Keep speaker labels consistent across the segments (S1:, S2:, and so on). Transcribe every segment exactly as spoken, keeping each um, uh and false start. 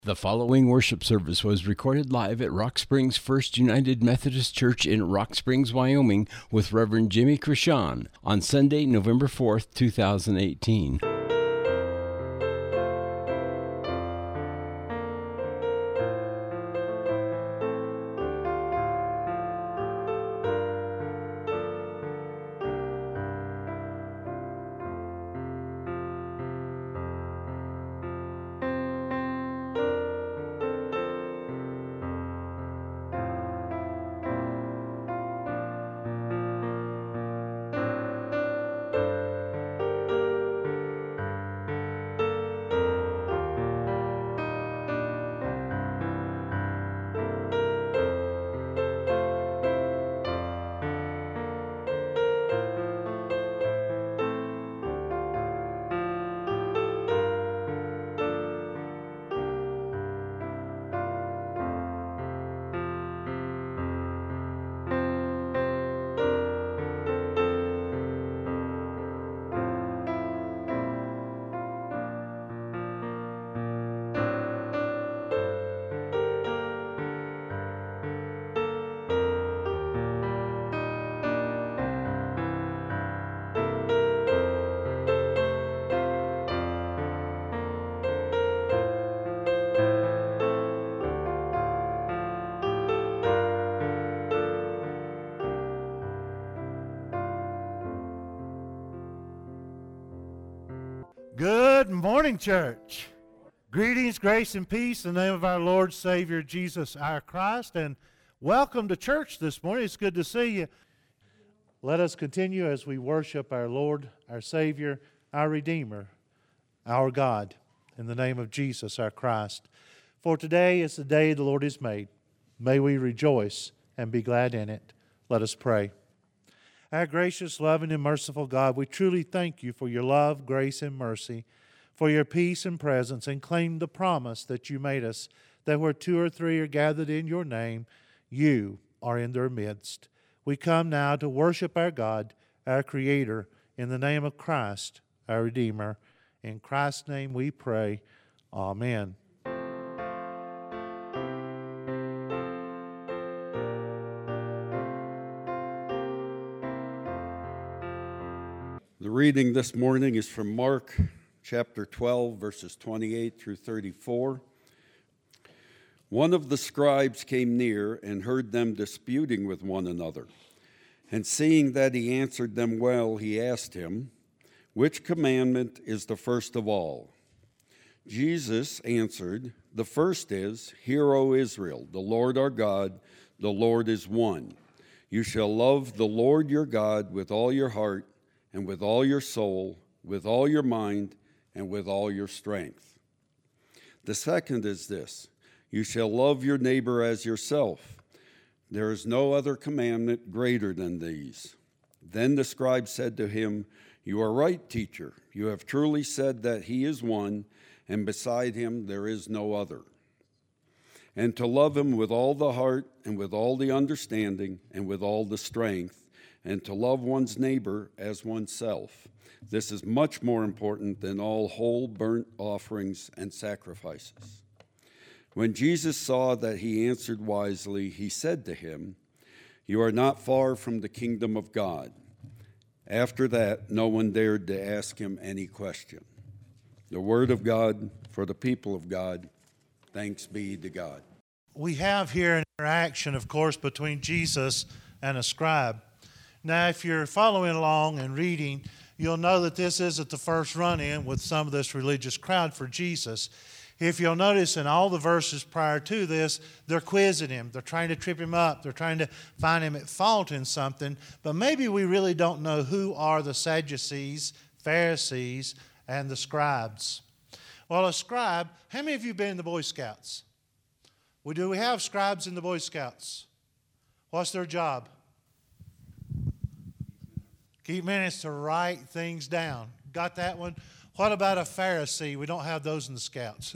S1: The following worship service was recorded live at Rock Springs First United Methodist Church in Rock Springs, Wyoming, with Reverend Jimmy Krishan on Sunday, November fourth, two thousand eighteen.
S2: Good morning, church. Greetings, grace, and peace in the name of our Lord, Savior, Jesus, our Christ, and welcome to church this morning. It's good to see you. Let us continue as we worship our Lord, our Savior, our Redeemer, our God, in the name of Jesus, our Christ. For today is the day the Lord has made. May we rejoice and be glad in it. Let us pray. Our gracious, loving, and merciful God, we truly thank you for your love, grace, and mercy, for your peace and presence, and claim the promise that you made us, that where two or three are gathered in your name, you are in their midst. We come now to worship our God, our Creator, in the name of Christ, our Redeemer. In Christ's name we pray. Amen.
S3: The reading this morning is from Mark chapter twelve, verses twenty-eight through thirty-four. One of the scribes came near and heard them disputing with one another. And seeing that he answered them well, he asked him, "Which commandment is the first of all?" Jesus answered, "The first is, Hear, O Israel, the Lord our God, the Lord is one. You shall love the Lord your God with all your heart, and with all your soul, with all your mind, and with all your strength. The second is this, you shall love your neighbor as yourself. There is no other commandment greater than these." Then the scribe said to him, "You are right, teacher. You have truly said that he is one, and beside him there is no other. And to love him with all the heart, and with all the understanding, and with all the strength, and to love one's neighbor as oneself. This is much more important than all whole burnt offerings and sacrifices." When Jesus saw that he answered wisely, he said to him, "You are not far from the kingdom of God." After that, no one dared to ask him any question. The word of God for the people of God. Thanks be to God.
S2: We have here an interaction, of course, between Jesus and a scribe. Now, if you're following along and reading, you'll know that this isn't the first run-in with some of this religious crowd for Jesus. If you'll notice in all the verses prior to this, they're quizzing him. They're trying to trip him up. They're trying to find him at fault in something. But maybe we really don't know who are the Sadducees, Pharisees, and the scribes. Well, a scribe, how many of you have been in the Boy Scouts? Well, do we have scribes in the Boy Scouts? What's their job? Keep minutes to write things down. Got that one? What about a Pharisee? We don't have those in the Scouts.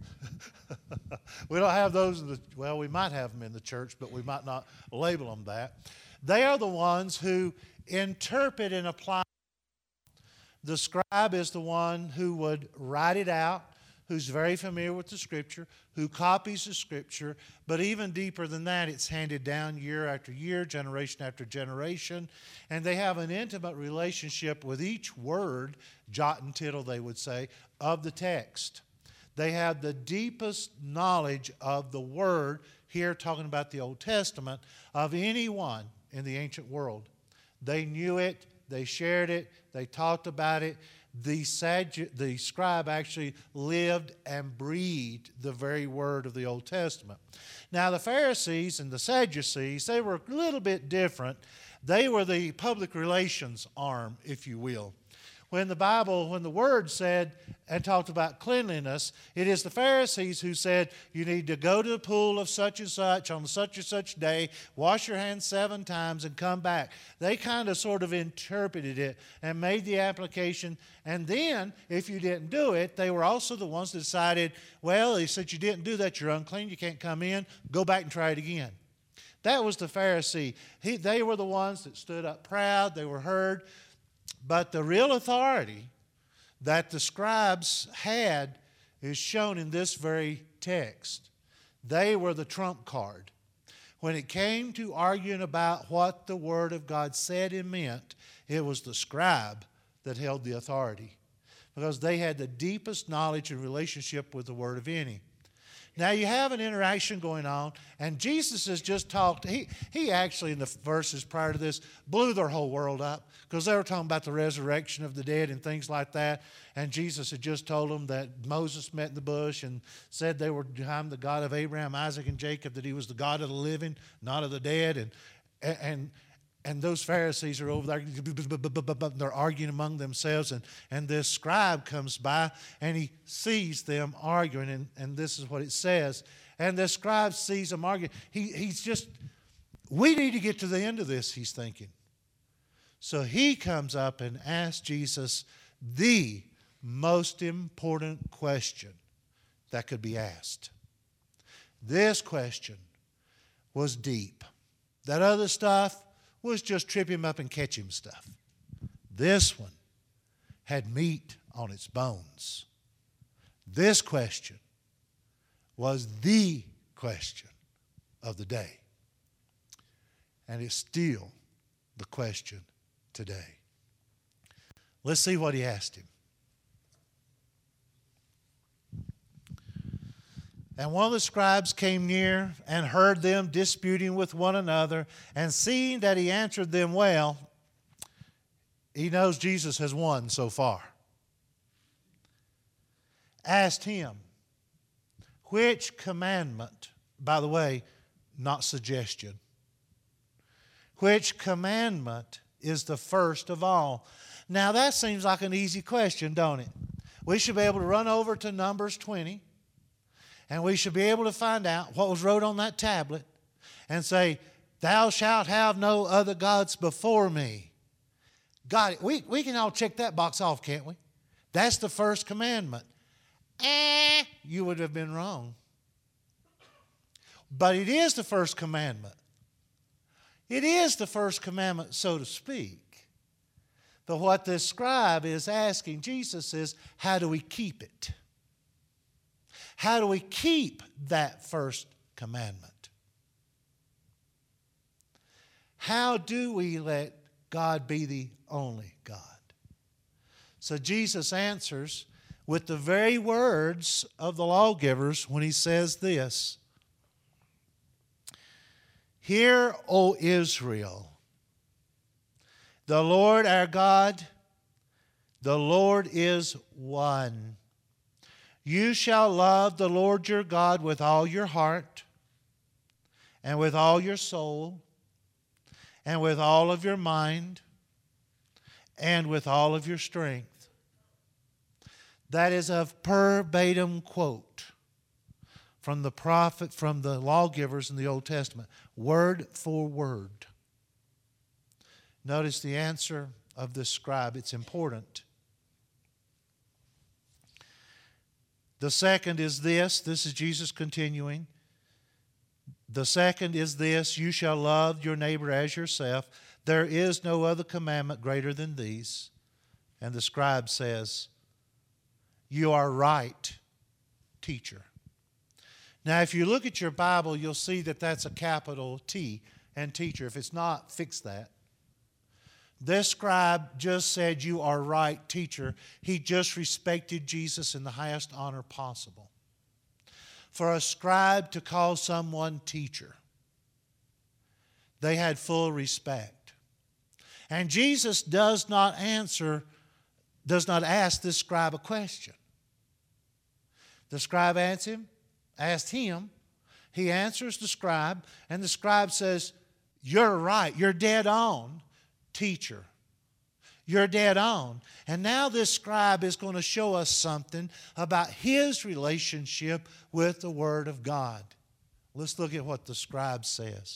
S2: We don't have those in the, well, we might have them in the church, but we might not label them that. They are the ones who interpret and apply. The scribe is the one who would write it out, who's very familiar with the Scripture, who copies the Scripture, but even deeper than that, it's handed down year after year, generation after generation, and they have an intimate relationship with each word, jot and tittle, they would say, of the text. They have the deepest knowledge of the Word, here talking about the Old Testament, of anyone in the ancient world. They knew it, they shared it, they talked about it. The, Saddu- the scribe actually lived and breathed the very word of the Old Testament. Now the Pharisees and the Sadducees, they were a little bit different. They were the public relations arm, if you will. When the Bible, when the Word said and talked about cleanliness, it is the Pharisees who said, you need to go to the pool of such and such on such and such day, wash your hands seven times and come back. They kind of sort of interpreted it and made the application. And then, if you didn't do it, they were also the ones that decided, well, they said you didn't do that, you're unclean, you can't come in, go back and try it again. That was the Pharisee. He, they were the ones that stood up proud, they were heard. But the real authority that the scribes had is shown in this very text. They were the trump card. When it came to arguing about what the Word of God said and meant, it was the scribe that held the authority, because they had the deepest knowledge and relationship with the Word of any. Now you have an interaction going on, and Jesus has just talked. He, he actually, in the verses prior to this, blew their whole world up, because they were talking about the resurrection of the dead and things like that. And Jesus had just told them that Moses met in the bush and said they were I'm the God of Abraham, Isaac, and Jacob, that he was the God of the living, not of the dead. And and and those Pharisees are over there, they're arguing among themselves, and, and this scribe comes by, and he sees them arguing, and, and this is what it says. And the scribe sees them arguing. He, he's just, we need to get to the end of this, he's thinking. So he comes up and asks Jesus the most important question that could be asked. This question was deep. That other stuff was just trip him up and catch him stuff. This one had meat on its bones. This question was the question of the day. And it's still the question today. Let's see what he asked him. And one of the scribes came near and heard them disputing with one another, and seeing that he answered them well, he knows Jesus has won so far. Asked him, which commandment, by the way, not suggestion, which commandment is the first of all? Now that seems like an easy question, don't it? We should be able to run over to Numbers twenty, and we should be able to find out what was wrote on that tablet and say, thou shalt have no other gods before me. Got it. We, we can all check that box off, can't we? That's the first commandment. Eh, you would have been wrong. But it is the first commandment. It is the first commandment, so to speak. But what this scribe is asking Jesus is, how do we keep it? How do we keep that first commandment? How do we let God be the only God? So Jesus answers with the very words of the lawgivers when he says this. Hear, O Israel, the Lord our God, the Lord is one. You shall love the Lord your God with all your heart, and with all your soul, and with all of your mind, and with all of your strength. That is a verbatim quote from the prophet, from the lawgivers in the Old Testament, word for word. Notice the answer of the scribe. It's important. The second is this. This is Jesus continuing. The second is this. You shall love your neighbor as yourself. There is no other commandment greater than these. And the scribe says, you are right teacher. Now, if you look at your Bible, you'll see that that's a capital T and teacher. If it's not, fix that. This scribe just said, "You are right, teacher." He just respected Jesus in the highest honor possible. For a scribe to call someone teacher, they had full respect. And Jesus does not answer, does not ask this scribe a question. The scribe asked him, asked him, he answers the scribe, and the scribe says, "You're right, you're dead on, teacher. You're dead on." And now this scribe is going to show us something about his relationship with the Word of God. Let's look at what the scribe says.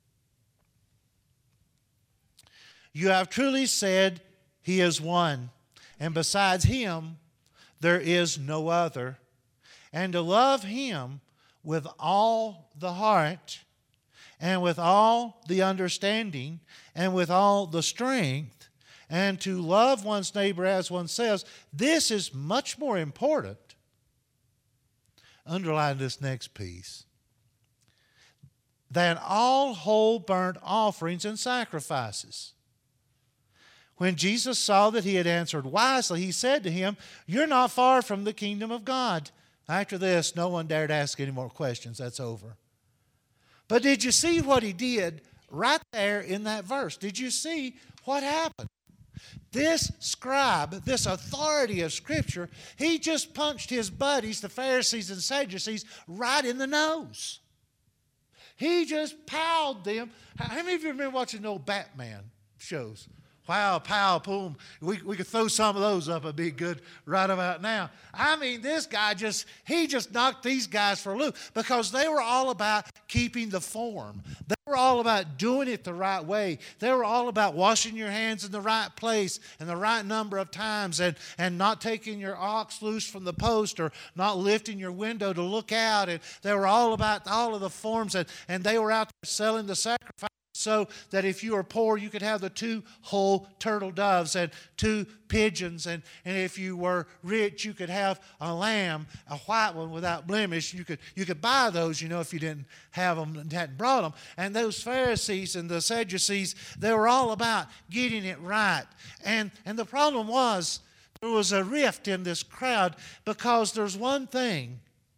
S2: "You have truly said, He is one, and besides Him there is no other. And to love Him with all the heart, and with all the understanding, and with all the strength, and to love one's neighbor as oneself, this is much more important." Underline this next piece. "Than all whole burnt offerings and sacrifices." When Jesus saw that he had answered wisely, he said to him, "You're not far from the kingdom of God." After this, no one dared ask any more questions. That's over. But did you see what he did right there in that verse? Did you see what happened? This scribe, this authority of Scripture, he just punched his buddies, the Pharisees and Sadducees, right in the nose. He just powed them. How many of you remember watching the old Batman shows? Wow, pow, boom. We, we could throw some of those up. It'd be good right about now. I mean, this guy just, he just knocked these guys for a loop because they were all about keeping the form. They were all about doing it the right way. They were all about washing your hands in the right place and the right number of times, and, and not taking your ox loose from the post, or not lifting your window to look out. And they were all about all of the forms, and, and they were out there selling the sacrifice, so that if you were poor, you could have the two whole turtle doves and two pigeons. And, and if you were rich, you could have a lamb, a white one without blemish. You could, you could buy those, you know, if you didn't have them and hadn't brought them. And those Pharisees and the Sadducees, they were all about getting it right. And, and the problem was, there was a rift in this crowd, because there's one thing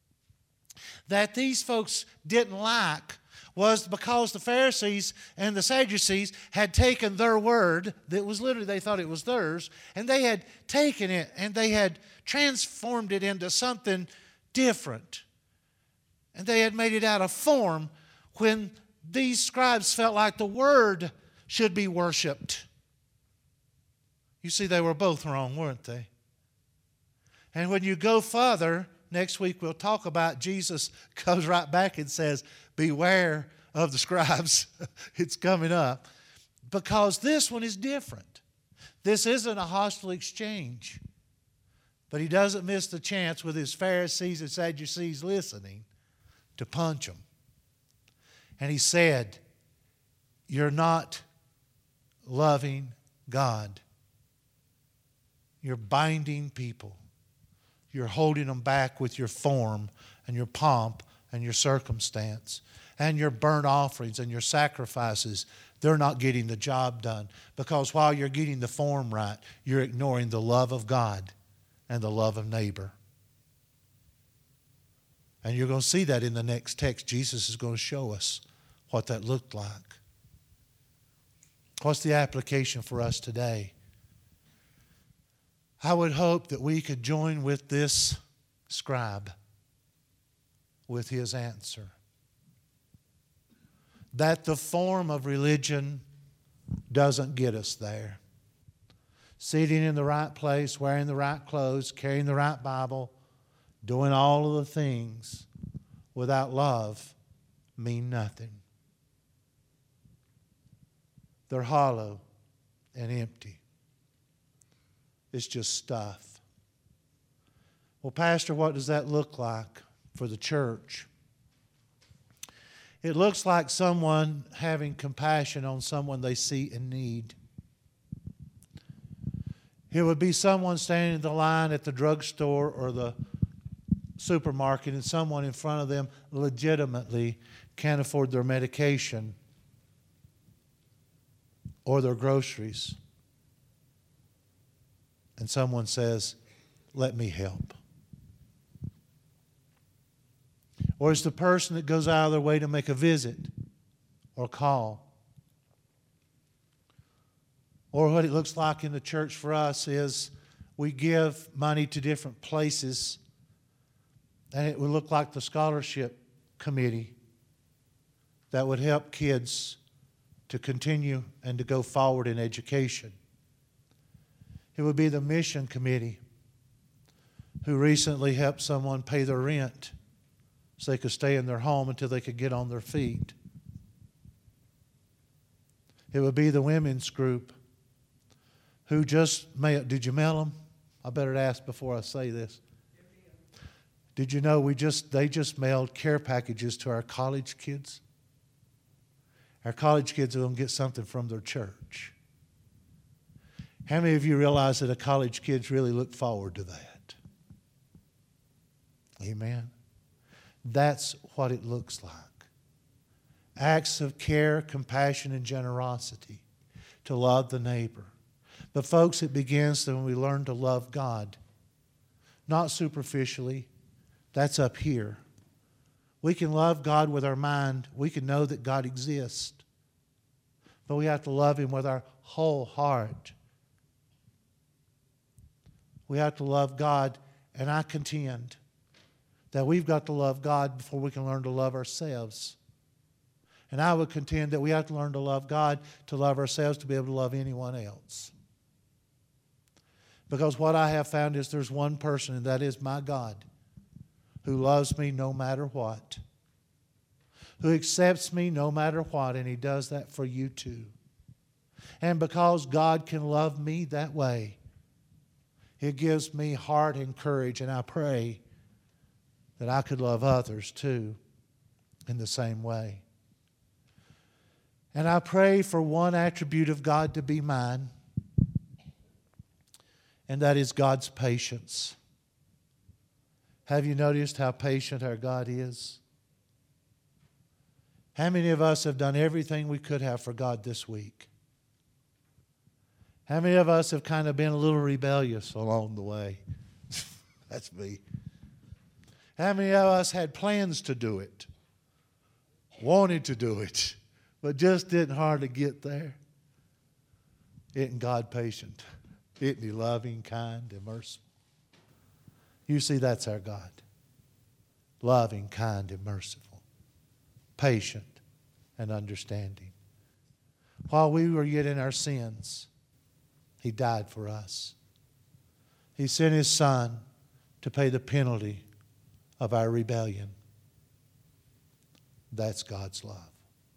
S2: that these folks didn't like, was because the Pharisees and the Sadducees had taken their word, that was literally, they thought it was theirs, and they had taken it and they had transformed it into something different. And they had made it out of form, when these scribes felt like the word should be worshiped. You see, they were both wrong, weren't they? And when you go further, next week we'll talk about, Jesus comes right back and says, "Beware of the scribes." It's coming up. Because this one is different. This isn't a hostile exchange. But he doesn't miss the chance, with his Pharisees and Sadducees listening, to punch them. And he said, "You're not loving God. You're binding people. You're holding them back with your form and your pomp and your circumstance and your burnt offerings and your sacrifices. They're not getting the job done, because while you're getting the form right, you're ignoring the love of God and the love of neighbor." And you're going to see that in the next text. Jesus is going to show us what that looked like. What's the application for us today? I would hope that we could join with this scribe with his answer. That the form of religion doesn't get us there. Sitting in the right place, wearing the right clothes, carrying the right Bible, doing all of the things without love mean nothing. They're hollow and empty. It's just stuff. Well, Pastor, what does that look like for the church? It looks like someone having compassion on someone they see in need. It would be someone standing in the line at the drugstore or the supermarket and someone in front of them legitimately can't afford their medication or their groceries. And someone says, let me help. Or it's the person that goes out of their way to make a visit or call. Or what it looks like in the church for us is we give money to different places, and it would look like the scholarship committee that would help kids to continue and to go forward in education. It would be the mission committee who recently helped someone pay their rent so they could stay in their home until they could get on their feet. It would be the women's group who just mailed. Did you mail them? I better ask before I say this. Did you know we just they just mailed care packages to our college kids? Our college kids are going to get something from their church. How many of you realize that a college kids really look forward to that? Amen. That's what it looks like. Acts of care, compassion, and generosity to love the neighbor. But folks, it begins when we learn to love God. Not superficially. That's up here. We can love God with our mind. We can know that God exists. But we have to love Him with our whole heart. We have to love God, and I contend that we've got to love God before we can learn to love ourselves. And I would contend that we have to learn to love God to love ourselves to be able to love anyone else. Because what I have found is there's one person, and that is my God, who loves me no matter what, who accepts me no matter what, and He does that for you too. And because God can love me that way, it gives me heart and courage, and I pray that I could love others too in the same way. And I pray for one attribute of God to be mine, and that is God's patience. Have you noticed how patient our God is? How many of us have done everything we could have for God this week? How many of us have kind of been a little rebellious along the way? That's me. How many of us had plans to do it, wanted to do it, but just didn't hardly get there? Isn't God patient? Isn't He loving, kind, and merciful? You see, that's our God. Loving, kind, and merciful. Patient and understanding. While we were yet in our sins, He died for us. He sent His Son to pay the penalty of our rebellion. That's God's love.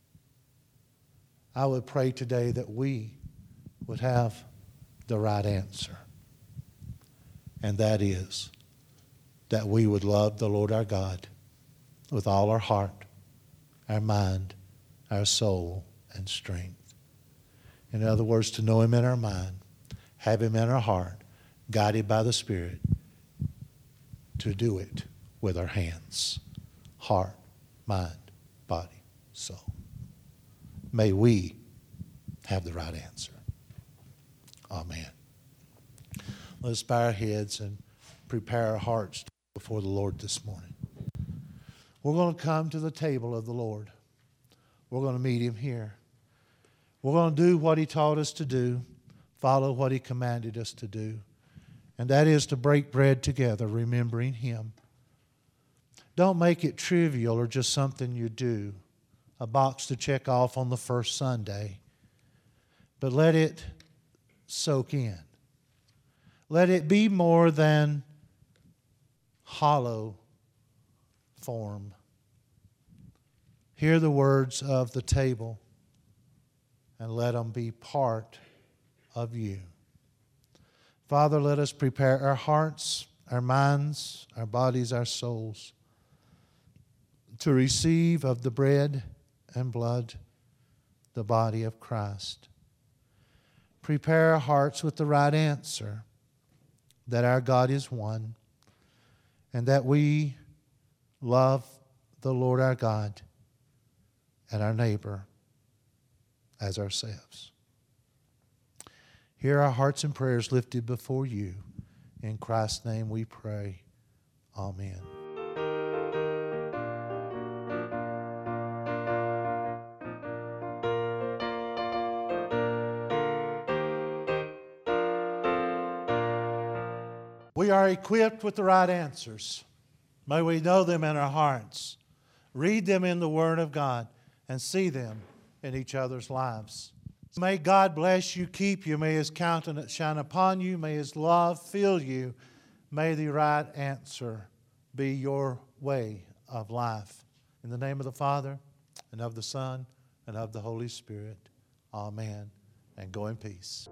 S2: I would pray today that we would have the right answer. And that is that we would love the Lord our God with all our heart, our mind, our soul, and strength. In other words, to know Him in our mind, have Him in our heart, guided by the Spirit, to do it with our hands, heart, mind, body, soul. May we have the right answer. Amen. Let's bow our heads and prepare our hearts before the Lord this morning. We're going to come to the table of the Lord. We're going to meet Him here. We're going to do what He taught us to do, follow what He commanded us to do, and that is to break bread together, remembering Him. Don't make it trivial or just something you do, a box to check off on the first Sunday, but let it soak in. Let it be more than hollow form. Hear the words of the table and let them be part of you. Father, let us prepare our hearts, our minds, our bodies, our souls to receive of the bread and blood, the body of Christ. Prepare our hearts with the right answer, that our God is one, and that we love the Lord our God and our neighbor as ourselves. Hear our hearts and prayers lifted before you. In Christ's name we pray. Amen. We are equipped with the right answers. May we know them in our hearts, read them in the Word of God, and see them in each other's lives. May God bless you, keep you. May His countenance shine upon you. May His love fill you. May the right answer be your way of life. In the name of the Father, and of the Son, and of the Holy Spirit. Amen. And go in peace.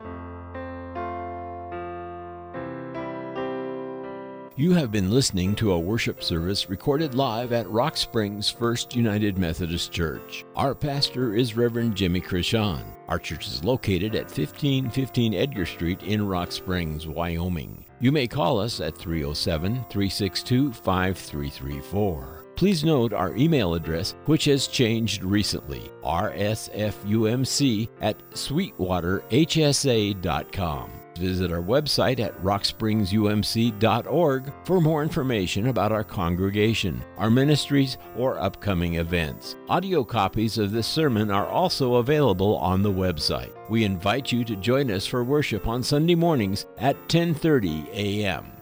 S1: You have been listening to a worship service recorded live at Rock Springs First United Methodist Church. Our pastor is Reverend Jimmy Krishan. Our church is located at fifteen fifteen Edgar Street in Rock Springs, Wyoming. You may call us at three oh seven, three six two, five three three four. Please note our email address, which has changed recently, r s f u m c at sweetwater h s a dot com. Visit our website at rock springs u m c dot org for more information about our congregation, our ministries, or upcoming events. Audio copies of this sermon are also available on the website. We invite you to join us for worship on Sunday mornings at ten thirty a m